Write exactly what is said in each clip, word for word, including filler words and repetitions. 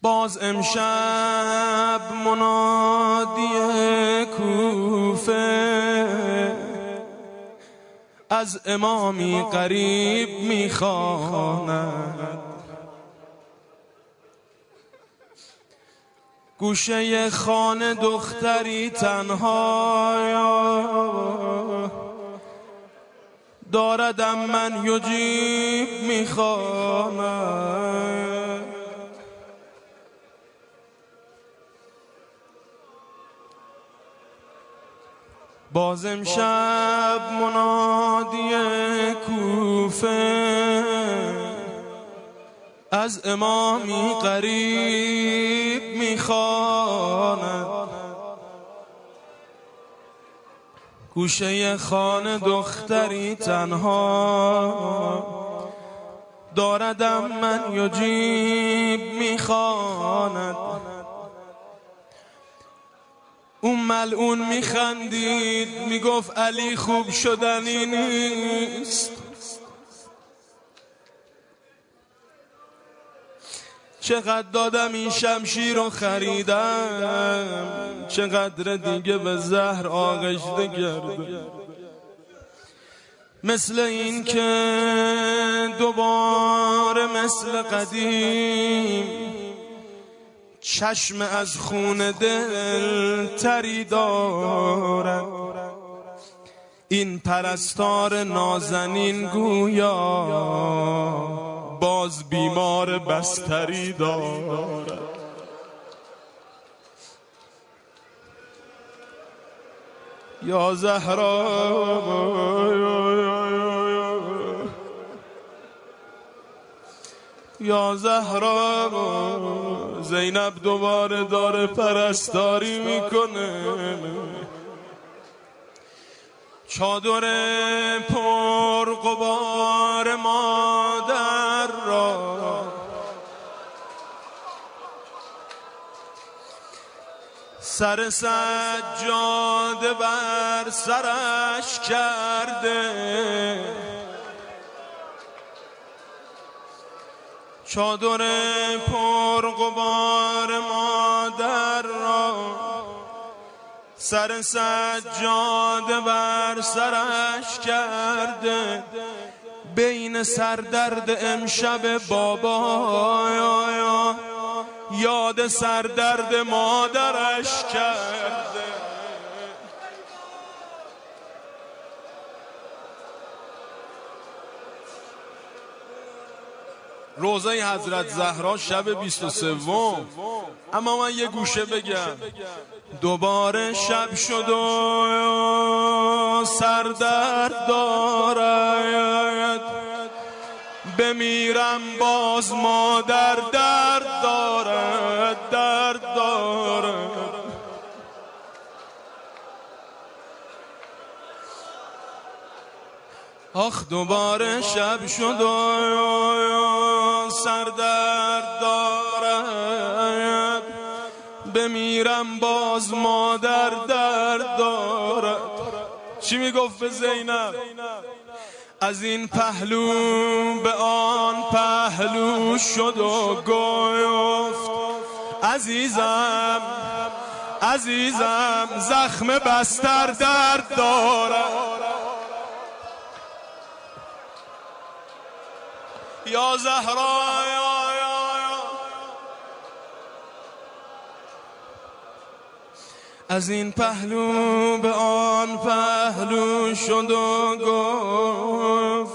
باز امشب منادی کوفه از امامی غریب میخواند، گوشه خانه دختری تنها داردم من یجیب میخواند. باز امشب منادی کوفه از امامی غریب میخواند، گوشه خانه دختری تنها داردم من یجیب میخواند. اون ملعون میخندید میگفت علی خوب شدنی نیست، چقدر دادم این شمشیر رو خریدم، چقدر دیگه به زهر آغشته کرده، مثل این که دوباره مثل قدیم چشم از خون دل تری دارد. این پرستار نازنین گویا باز بیمار بستری دارد. یا زهرا یا زهرا، زینب دوباره داره پرستاری میکنه، چادر پر غبار مادر را سر سجاده بر سرش کرده، چادر پر غبار مادر را سر سجاده بر سرش کرده، بین سردرد امشب بابا یاد سردرد مادرش کرده. روزه حضرت زهرا شب بیست و سوم. اما من یه گوشه بگم، دوباره شب شد و سردرد دارد، بمیرم باز مادر درد دارد، درد دارد. آخ دوباره شب شد و سردرد دارد، بمیرم باز مادر درد دارد. چی میگفت به زینب؟ از این پهلو به آن پهلو شد و گفت عزیزم عزیزم زخم بستر درد دارد. یا زهرا یا یا از این پهلو به آن پهلو شد و گفت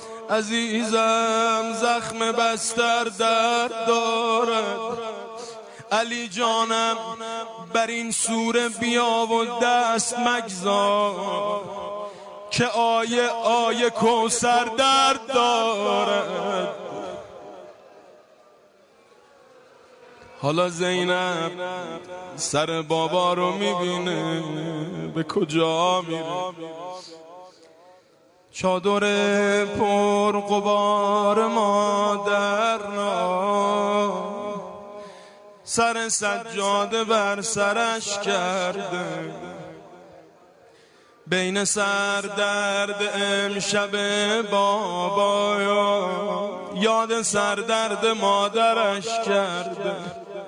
عزیزم زخم بستر درد دارد. علی جانم بر این سوره بیا و دست مگذار که آیه آیه کوثر درد دارد. حالا زینب سر بابا رو میبینه، به کجا میره؟ چادر پر غبار مادر را سر سجاده بر سرش کرده، بین سر درد امشب بابا یاد سر درد مادرش کرده.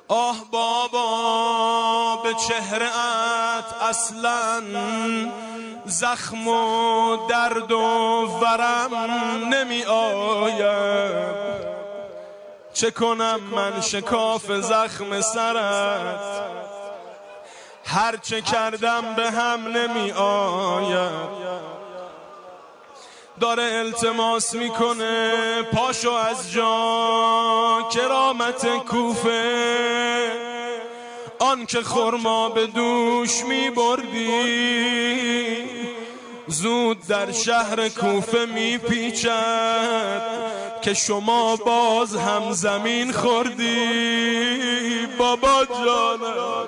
آه بابا به چهره‌ات اصلا زخم و درد و ورم نمی آید، چه کنم من شکاف زخم سرت، هر چه کردم به هم نمی آید. داره التماس میکنه پاشو از جا، کرامت کوفه، آن که خرما به دوش میبردی، زود در شهر کوفه میپیچد که شما باز هم زمین خوردی. بابا جانم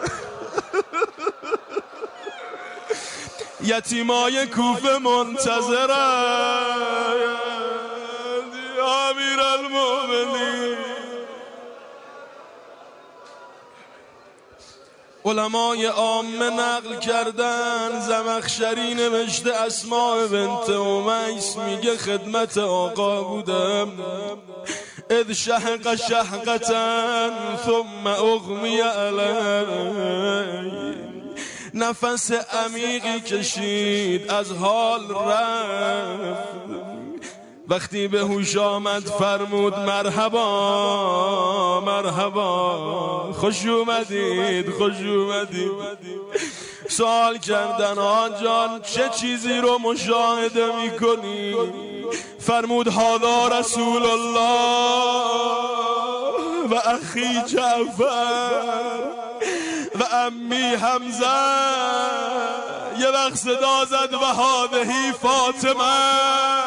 یتیمای کوفه منتظرند یا امیرالمومنین. علمای عامه نقل کردن، زمخشری نوشته اسماء بنت امیس میگه خدمت آقا بودم، اذ شهق شهقتن ثم اغمی علی، نفس عمیقی کشید از حال رفت، وقتی به هوش آمد فرمود مرحبا مرحبا، خوش اومدید خوش اومدید. سوال کردن آن جان چه چیزی رو مشاهده میکنی؟ فرمود هذا رسول الله و اخی جعفر و امی حمزه. یه وقت صدا زد و هادهی فاطمه.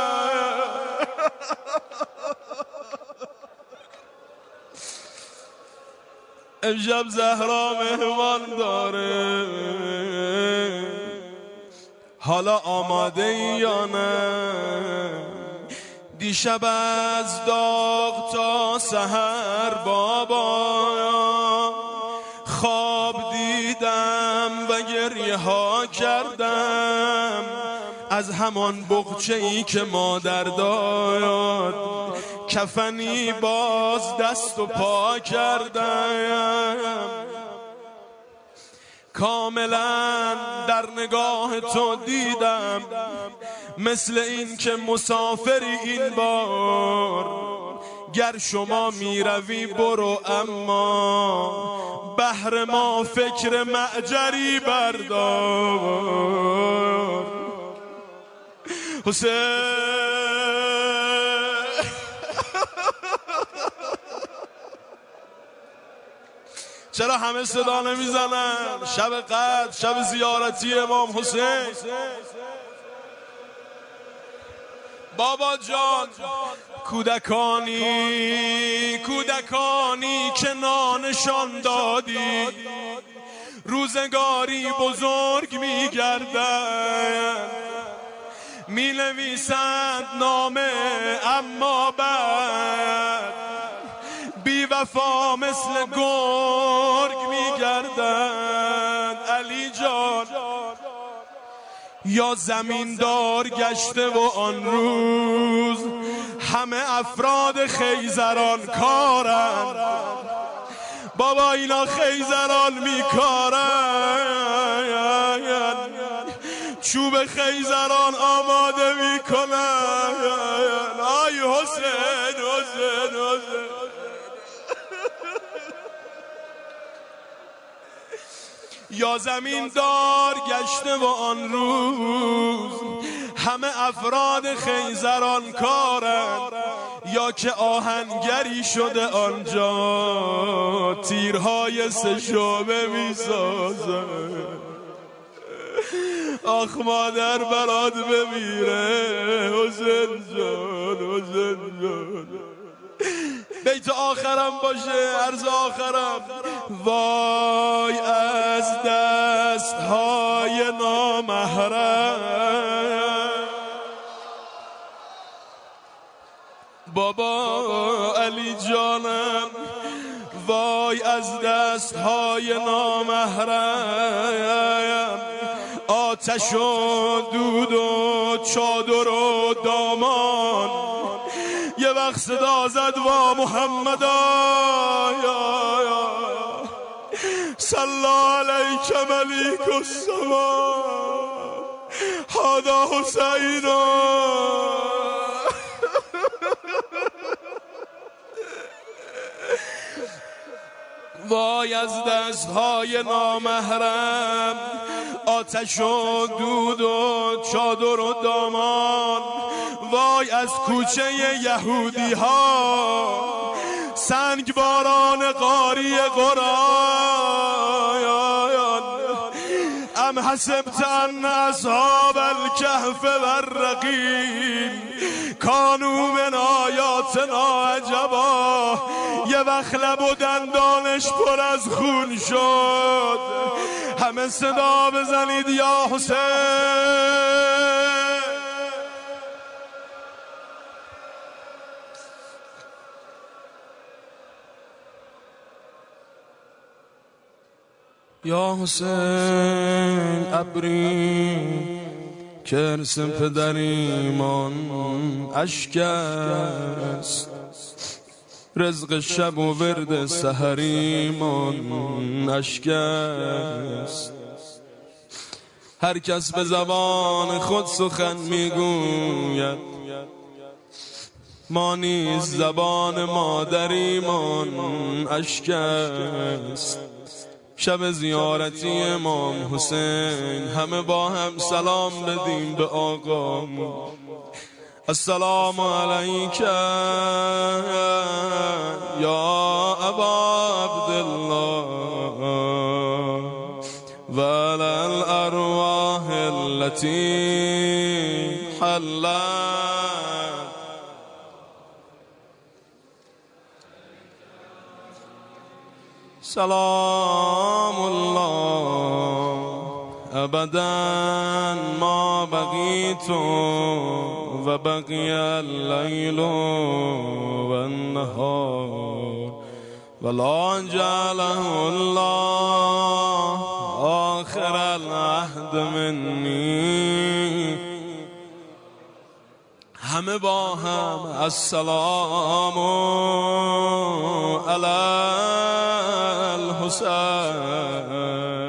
امشب زهرا مهمان داره، حالا آماده ای یا نه؟ دیشب از داغ تا سحر بابا خواب دیدم و گریه ها کردم، از همان بغچه ای که مادر داد کفنی باز دست و پا کردم. کاملا در نگاه تو دیدم مثل این که مسافری این بار، گر شما می روی برو اما بهر ما فکر معجری بردار. حسین چرا همه صدا نمیزنن؟ شب قدر، شب زیارتی امام حسین. بابا جان کودکانی کودکانی که نانشان دادی، روزگاری بزرگ میگردن، می نویسند نامه اما بعد بی وفا مثل گرگ میگردند. علی جان یا زمیندار گشته و آن روز همه افراد خیزران کارند. بابا اینا خیزران میکارن، چوب خیزران آماده میکنن. آی حسین حسین حسین یا زمین دار گشته و آن روز همه افراد خیزران کارند، یا که آهنگری شده آنجا تیرهای سه شعبه میسازند. آخ مادر برات بمیره حسین جان حسین جان. بیت آخرم باشه، عرض آخرم. وای از دست های نامحرم بابا علی جانم، وای از دست های نامحرم، آتش و دود و چادر و دامان. یه وقت صدا زد وا محمد آیا صلی علیک ملیک السما هذا حسین. وای از دستهای نامحرم، آتش و دود و چادر و دامان. وای از کوچه یهودی ها، سنگ باران قاری قرآن. ام حسبت ان اصحاب الکهف والرقیم کانوا من آیاتنا عجبا. یه وقت لب و دندانش پر از خون شد. همه صدا بزنید یا حسین. یا حسین ابری که ارث پدریمان اشک است، رزق شب و ورد سحریمان اشک است. هر کس به زبان خود سخن میگوید، ما نیز زبان مادریمان اشک است. شب زیارتی امام حسین همه با هم سلام بدیم به آقامون. السلام علیک یا ابا عبدالله و الارواح التي حلت. سلام الله ابدا ما بقیت و بقی اللیل و النهار ولا جعله الله آخر العهد منی. همه با هم السلام علی الحسین.